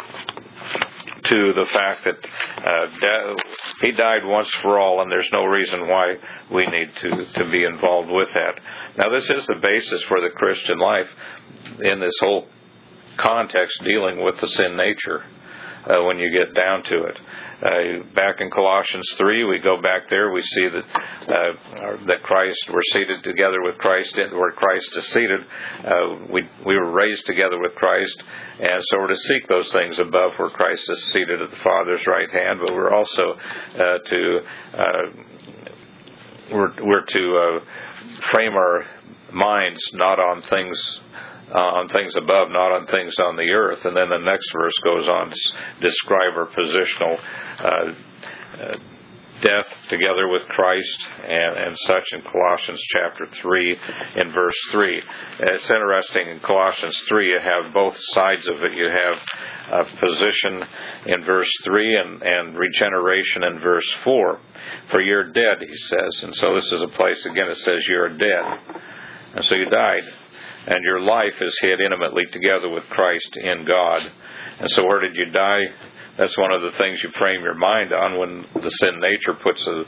to, to the fact that uh, de- He died once for all, and there's no reason why we need to, to be involved with that. Now this is the basis for the Christian life in this whole context dealing with the sin nature uh, when you get down to it. Uh, back in Colossians three, we go back there, we see that uh, that Christ, we're seated together with Christ, where Christ is seated. Uh, we we were raised together with Christ, and so we're to seek those things above where Christ is seated at the Father's right hand, but we're also uh, to uh, we're, we're to uh, frame our minds not on things Uh, on things above, not on things on the earth. And then the next verse goes on to describe our positional uh, uh, death together with Christ and, and such in Colossians chapter three in verse three. It's interesting, in Colossians three you have both sides of it. You have uh, position in verse three and, and regeneration in verse four. For you're dead, he says. And so this is a place, again, it says you're dead. And so you died. And your life is hid intimately together with Christ in God. And so where did you die? That's one of the things you frame your mind on when the sin nature puts a,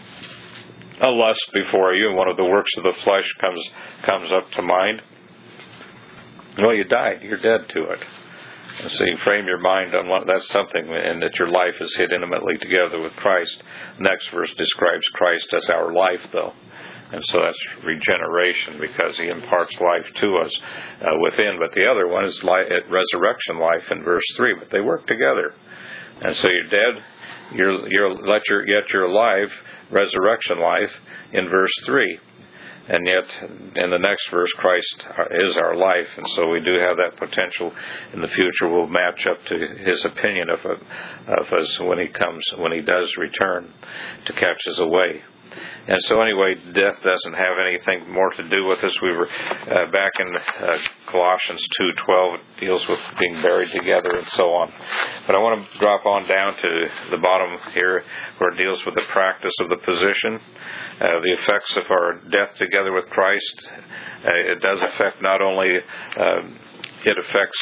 a lust before you, and one of the works of the flesh comes comes up to mind. Well, you died. You're dead to it. And so you frame your mind on what, that's something, and that your life is hid intimately together with Christ. Next verse describes Christ as our life, though. And so that's regeneration, because he imparts life to us uh, within. But the other one is life, resurrection life in verse three. But they work together. And so you're dead, you're, you're, let your, yet you're alive, resurrection life in verse three. And yet, in the next verse, Christ is our life. And so we do have that potential in the future. We'll match up to his opinion of, of us when he comes, when he does return to catch us away. And so anyway, death doesn't have anything more to do with us. We were uh, back in uh, Colossians two twelve. It deals with being buried together and so on. But I want to drop on down to the bottom here, where it deals with the practice of the position, uh, the effects of our death together with Christ. Uh, it does affect not only, uh, it affects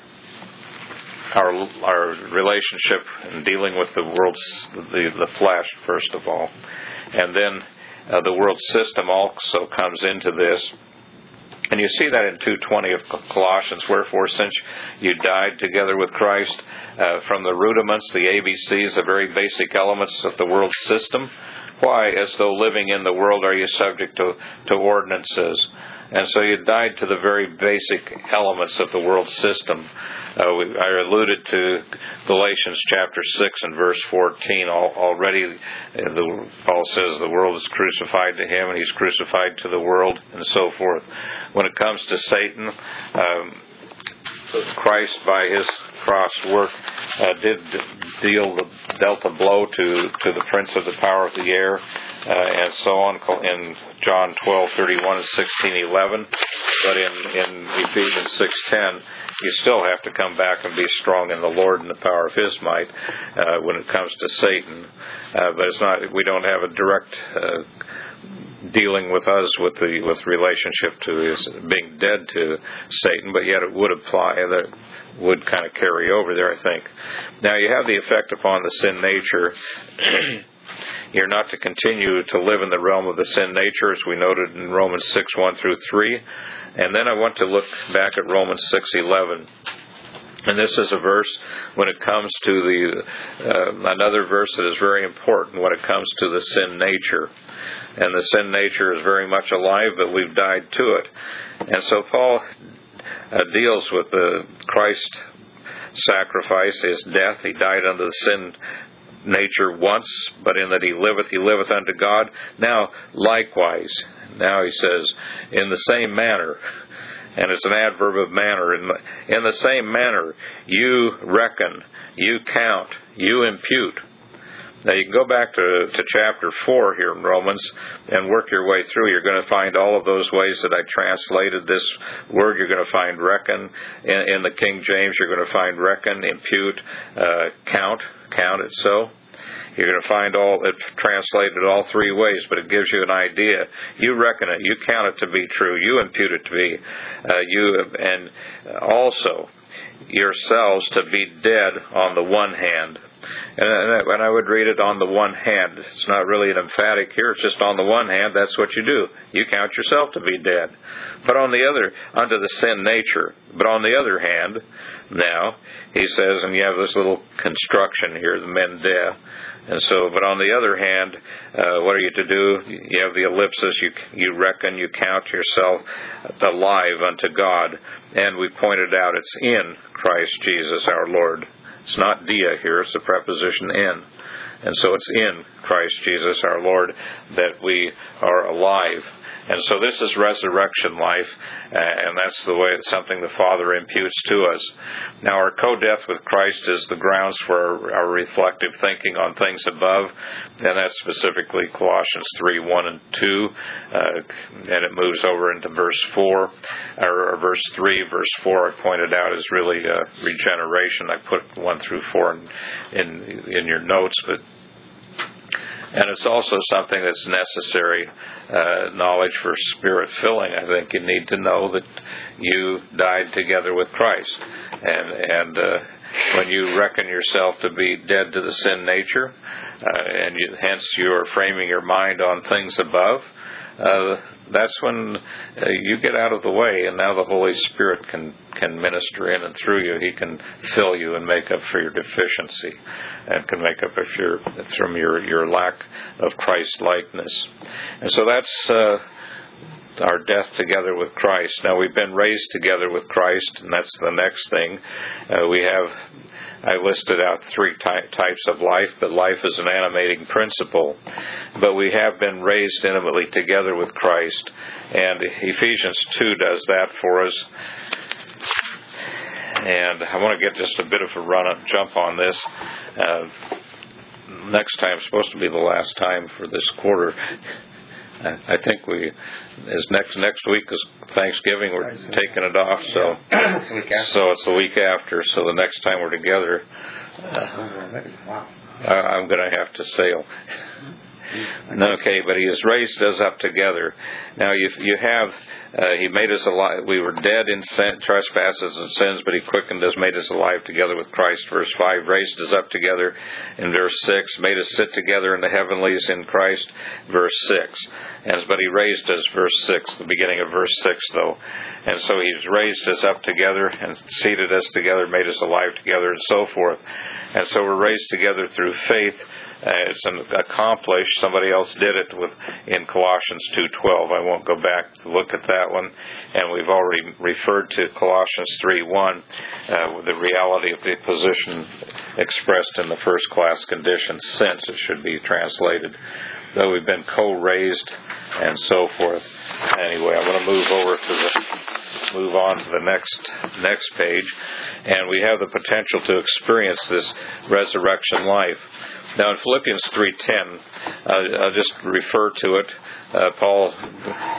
our our relationship in dealing with the world's, the, the flesh, first of all. And then uh, the world system also comes into this. And you see that in two twenty of Colossians. Wherefore, since you died together with Christ, uh, from the rudiments, the A B Cs, the very basic elements of the world system, why, as though living in the world, are you subject to, to ordinances? And so you died to the very basic elements of the world system. Uh, we, I alluded to Galatians chapter six and verse fourteen. All, already, uh, the, Paul says the world is crucified to him, and he's crucified to the world, and so forth. When it comes to Satan, um, Christ, by his cross work, uh, did deal the, dealt a blow to, to the prince of the power of the air, uh, and so on, in John twelve thirty-one and sixteen eleven. But in, in Ephesians six ten, you still have to come back and be strong in the Lord and the power of his might uh, when it comes to Satan. Uh, but it's not, we don't have a direct uh, dealing with us with the with relationship to his being dead to Satan, but yet it would apply, that would kind of carry over there, I think. Now you have the effect upon the sin nature. You're not to continue to live in the realm of the sin nature, as we noted in Romans six one through three. And then I want to look back at Romans six eleven. And this is a verse when it comes to the, uh, another verse that is very important when it comes to the sin nature. And the sin nature is very much alive, but we've died to it. And so Paul uh, deals with the Christ sacrifice, his death. He died under the sin nature once, but in that he liveth, he liveth unto God. Now, likewise, now he says, in the same manner, and it's an adverb of manner, in the, in the same manner, you reckon, you count, you impute. Now you can go back to, to chapter four here in Romans and work your way through. You're going to find all of those ways that I translated this word. You're going to find reckon in, in the King James. You're going to find reckon, impute, uh, count, count it so. You're going to find all it translated all three ways, but it gives you an idea. You reckon it, you count it to be true, you impute it to be, uh, you and also yourselves to be dead on the one hand. And when I would read it on the one hand, it's not really an emphatic here, it's just on the one hand, that's what you do. You count yourself to be dead. But on the other, unto the sin nature. But on the other hand, now, he says, and you have this little construction here, the mendeh. And so, but on the other hand, uh, what are you to do? You have the ellipsis, you you reckon, you count yourself alive unto God. And we pointed out it's in Christ Jesus our Lord. It's not dia here, it's the preposition in. And so it's in Christ Jesus our Lord that we are alive. And so this is resurrection life, and that's the way it's something the Father imputes to us. Now our co-death with Christ is the grounds for our, our reflective thinking on things above, and that's specifically Colossians three, one and two, uh, and it moves over into verse four, or, or verse three, verse four I pointed out is really uh, regeneration. I put one through four in, in, in your notes, but and it's also something that's necessary uh, knowledge for spirit filling. I think you need to know that you died together with Christ. And and uh, when you reckon yourself to be dead to the sin nature, uh, and you, hence you are framing your mind on things above, uh, that's when uh, you get out of the way, and now the Holy Spirit can, can minister in and through you. He can fill you and make up for your deficiency, and can make up for your, from your, your lack of Christ-likeness. And so that's uh, our death together with Christ. Now we've been raised together with Christ, and that's the next thing. Uh, we have, I listed out three ty- types of life, but life is an animating principle. But we have been raised intimately together with Christ, and Ephesians two does that for us. And I want to get just a bit of a run and jump on this. Uh, next time is supposed to be the last time for this quarter. I think we, as next next week is Thanksgiving, we're taking it off, so so it's the week after. So the next time we're together, uh, I'm going to have to sail. Okay, but He has raised us up together. Now you you have uh, He made us alive. We were dead in sin, trespasses and sins, but He quickened us, made us alive together with Christ. Verse five, raised us up together. In verse six, made us sit together in the heavenlies in Christ. Verse six, and but He raised us. Verse six, the beginning of verse six, though, and so He's raised us up together and seated us together, made us alive together, and so forth. And so we're raised together through faith. Uh, it's an accomplished. Somebody else did it with in Colossians two twelve. I won't go back to look at that one. And we've already referred to Colossians three one, uh, with the reality of the position expressed in the first class condition, since it should be translated. Though we've been co-raised and so forth. Anyway, I'm going to move over to the move on to the next next page, and we have the potential to experience this resurrection life. Now in Philippians three ten, uh, I'll just refer to it. Uh, Paul, uh,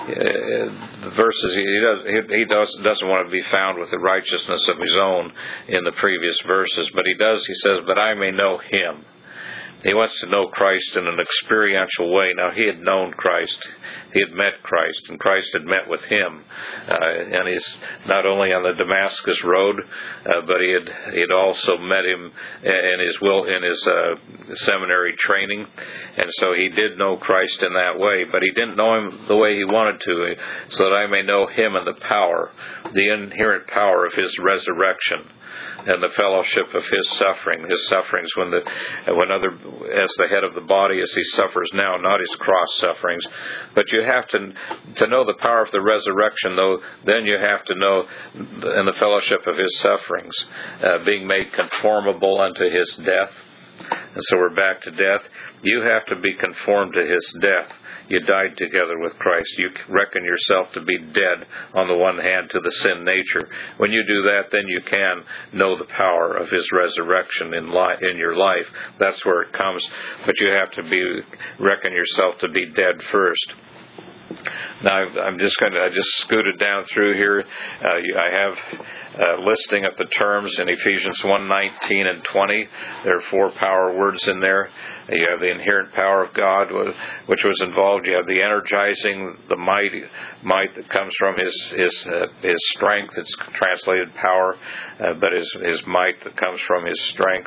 the verses he does he, he does doesn't want to be found with the righteousness of his own in the previous verses, but he does. He says, "But I may know Him." He wants to know Christ in an experiential way. Now, he had known Christ. He had met Christ, and Christ had met with him. Uh, and he's not only on the Damascus road, uh, but he had he had also met him in his will in his uh, seminary training. And so he did know Christ in that way, but he didn't know Him the way he wanted to, so that I may know Him and the power, the inherent power of His resurrection, and the fellowship of His suffering, His sufferings when the when other as the head of the body as He suffers now, not His cross sufferings. But you have to to know the power of the resurrection, though. Then you have to know in the fellowship of His sufferings, uh, being made conformable unto His death. And so we're back to death. You have to be conformed to His death. You died together with Christ. You reckon yourself to be dead, on the one hand, to the sin nature. When you do that, then you can know the power of His resurrection in li- in your life. That's where it comes. But you have to be reckon yourself to be dead first. Now I've, I'm just going to, I just scooted down through here. Uh, you, I have a listing of the terms in Ephesians one nineteen and twenty. There are four power words in there. You have the inherent power of God, which was involved. You have the energizing, the might, might that comes from His His uh, His strength. It's translated power, uh, but His His might that comes from His strength.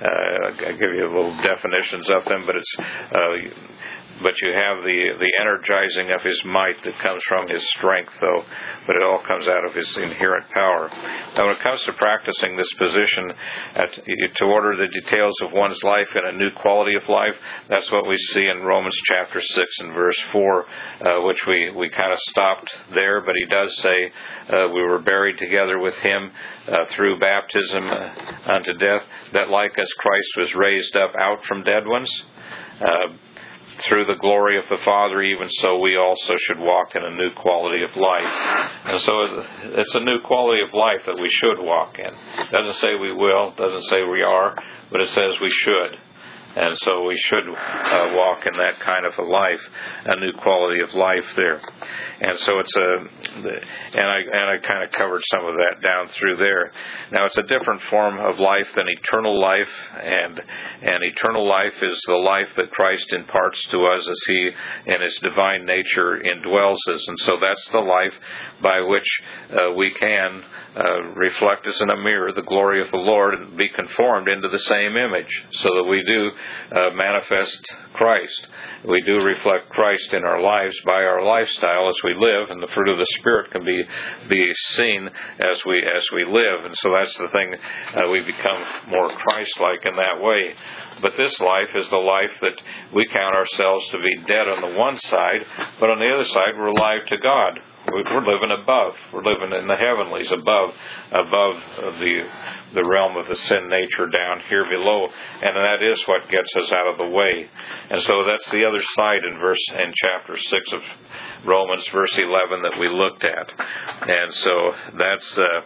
Uh, I'll give you little definitions of them, but it's. Uh, But you have the, the energizing of His might that comes from His strength, though, but it all comes out of His inherent power. Now, when it comes to practicing this position, at, to order the details of one's life in a new quality of life, that's what we see in Romans chapter six and verse four, uh, which we, we kind of stopped there, but he does say uh, we were buried together with Him uh, through baptism uh, unto death, that like as Christ was raised up out from dead ones, uh, through the glory of the Father, even so we also should walk in a new quality of life. And so it's a new quality of life that we should walk in. It doesn't say we will, doesn't say we are, but it says we should. And so we should uh, walk in that kind of a life, a new quality of life there. And so it's a, and I and I kind of covered some of that down through there. Now it's a different form of life than eternal life, and and eternal life is the life that Christ imparts to us as He in His divine nature indwells us. And so that's the life by which uh, we can uh, reflect as in a mirror the glory of the Lord and be conformed into the same image, so that we do Uh, manifest Christ. We do reflect Christ in our lives by our lifestyle as we live, and the fruit of the Spirit can be be seen as we as we live. And so that's the thing, uh, we become more Christ-like in that way. But this life is the life that we count ourselves to be dead on the one side, but on the other side we're alive to God. We're living above. We're living in the heavenlies above, above the the realm of the sin nature down here below, and that is what gets us out of the way. And so that's the other side in verse in chapter six of Romans, verse eleven, that we looked at. And so that's uh,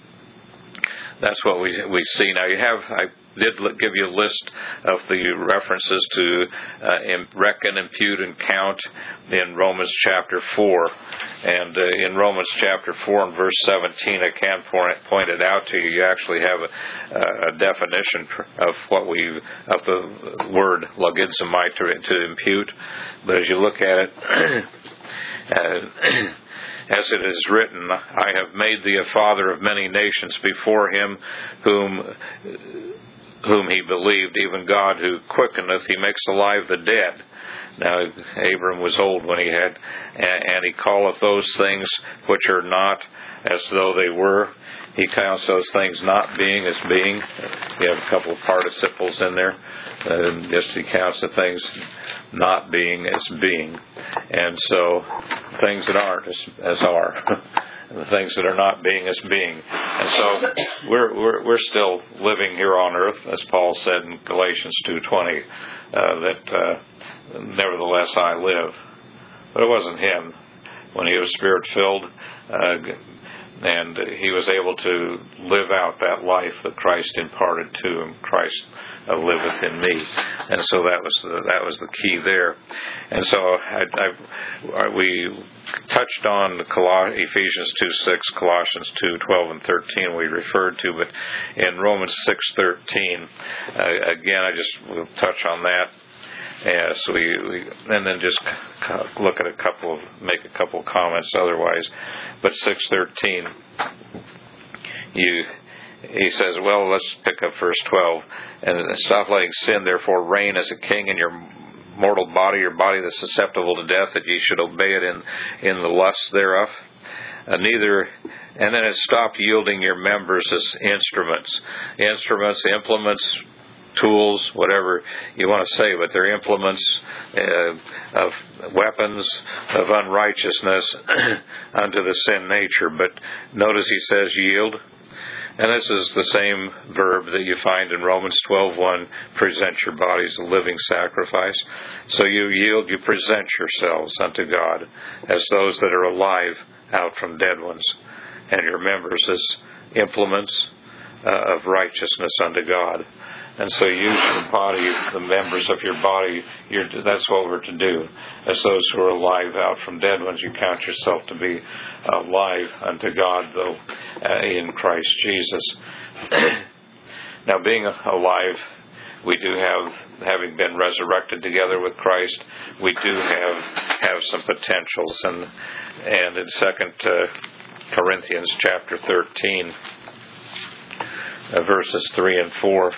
that's what we we see. Now you have I. did give you a list of the references to uh, reckon, impute, and count in Romans chapter four. And uh, in Romans chapter four and verse seventeen, I can point it out to you. You actually have a, a definition of what we of the word logizomai, to, to impute. But as you look at it, uh, as it is written, I have made thee a father of many nations before Him whom whom he believed, even God who quickeneth, He makes alive the dead. Now Abram was old when he had, and He calleth those things which are not as though they were. He counts those things not being as being. You have a couple of participles in there. Uh, just He counts the things not being as being. And so things that aren't as, as are. And the things that are not being as being. And so we're we're we're still living here on earth, as Paul said in Galatians two twenty, uh, that uh, nevertheless I live. But it wasn't him. When he was Spirit-filled, uh, and he was able to live out that life that Christ imparted to him. Christ uh, liveth in me, and so that was the, that was the key there. And so I, I, we touched on Ephesians two six, Colossians two twelve and thirteen. We referred to, but in Romans six thirteen, uh, again, I just will touch on that. Yeah, so we, we and then just look at a couple of make a couple of comments otherwise. But six thirteen, you he says, well, let's pick up verse twelve, and stop letting sin therefore reign as a king in your mortal body, your body that's susceptible to death, that ye should obey it in in the lusts thereof. Uh, neither, and then it stopped yielding your members as instruments, instruments, implements, tools, whatever you want to say, but they're implements uh, of weapons of unrighteousness unto the sin nature. But notice he says yield. And this is the same verb that you find in Romans twelve one, present your bodies a living sacrifice. So you yield, you present yourselves unto God as those that are alive out from dead ones, and your members as implements uh, of righteousness unto God. And so use your body, the members of your body, you're, that's what we're to do. As those who are alive out from dead ones, you count yourself to be alive unto God, though uh, in Christ Jesus. Now, being alive, we do have, having been resurrected together with Christ, we do have have some potentials. And and in Second uh, Corinthians chapter thirteen, uh, verses three and four,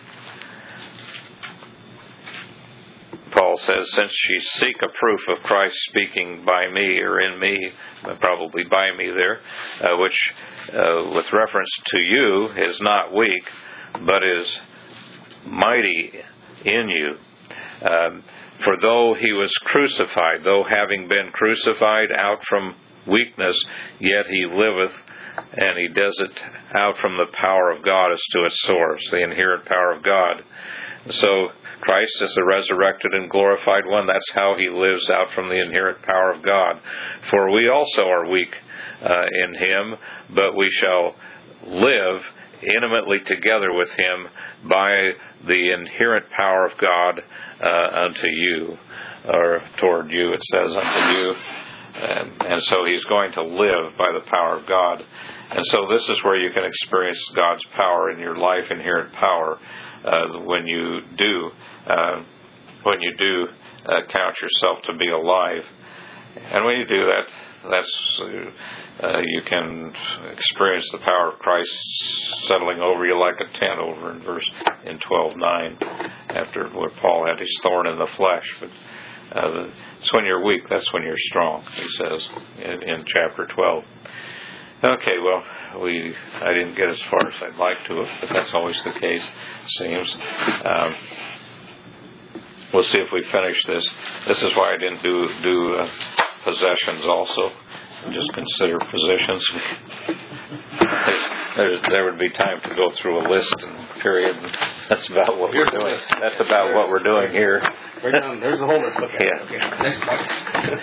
Paul says, since ye seek a proof of Christ speaking by me or in me, probably by me there, uh, which uh, with reference to you is not weak, but is mighty in you. Um, for though he was crucified, though having been crucified out from weakness, yet he liveth, and he does it out from the power of God as to its source, the inherent power of God. So Christ is the resurrected and glorified one. That's how he lives out from the inherent power of God. For we also are weak uh, in him, but we shall live intimately together with him by the inherent power of God uh, unto you, or toward you, it says, unto you. And, and so he's going to live by the power of God. And so this is where you can experience God's power in your life, inherent power, uh, when you do, uh, when you do uh, count yourself to be alive. And when you do that, that's uh, you can experience the power of Christ settling over you like a tent, over in verse in twelve nine, after where Paul had his thorn in the flesh. But uh, it's when you're weak, that's when you're strong, he says in, in chapter twelve. Okay, well, we I didn't get as far as I'd like to, but that's always the case, it seems. Um, we'll see if we finish this. This is why I didn't do do uh, possessions also. Just consider positions. There's, there would be time to go through a list and period. And that's about what we're doing. That's about what we're doing here. Right down, there's the whole list. Look at yeah. it. Okay, next one.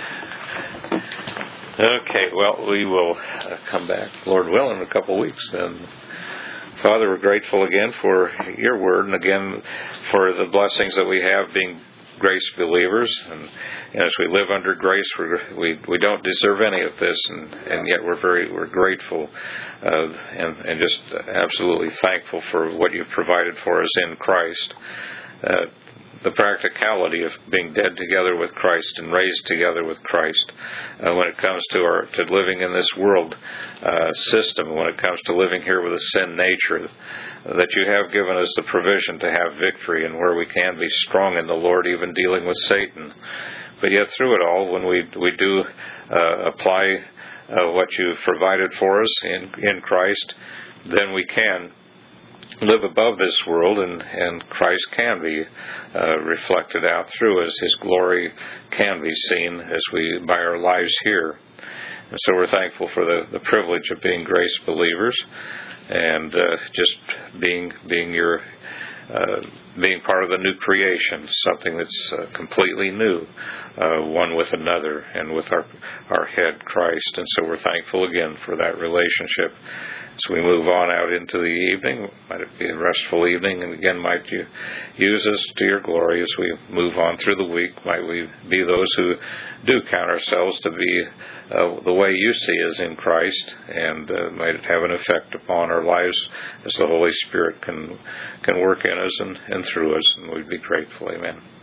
Okay, well, we will uh, come back, Lord willing, in a couple of weeks then. Father, we're grateful again for your word, and again for the blessings that we have being grace believers, and, and as we live under grace, we're, we we don't deserve any of this, and, and yet we're very we're grateful, uh, and and just absolutely thankful for what you've provided for us in Christ. Uh, the practicality of being dead together with Christ and raised together with Christ, uh, when it comes to our to living in this world uh, system, when it comes to living here with a sin nature, that you have given us the provision to have victory, and where we can be strong in the Lord, even dealing with Satan. But yet through it all, when we we do uh, apply uh, what you've provided for us in in Christ, then we can live above this world, and, and Christ can be uh, reflected out through us. His glory can be seen as we by our lives here. And so we're thankful for the, the privilege of being grace believers, and uh, just being being your uh, being part of the new creation, something that's uh, completely new, uh, one with another, and with our our head Christ. And so we're thankful again for that relationship. As we move on out into the evening, might it be a restful evening, and again, might you use us to your glory as we move on through the week. Might we be those who do count ourselves to be uh, the way you see us in Christ, and uh, might it have an effect upon our lives as the Holy Spirit can can work in us and, and through us, and we'd be grateful. Amen.